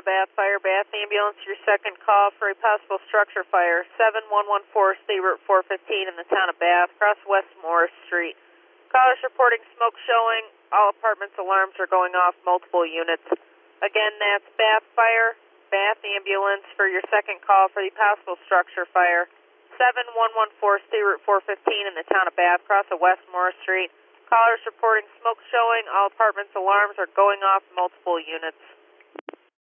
to Bath Fire. Bath Ambulance, your second call for a possible structure fire. 7114 State Route 415 in the town of Bath, across West Morris Street. Callers reporting smoke showing. All apartments' alarms are going off, multiple units. Again, that's Bath Fire, Bath Ambulance for your second call for the possible structure fire. 7114 State Route 415 in the town of Bath, across West Morris Street. Callers reporting smoke showing. All apartments' alarms are going off, multiple units.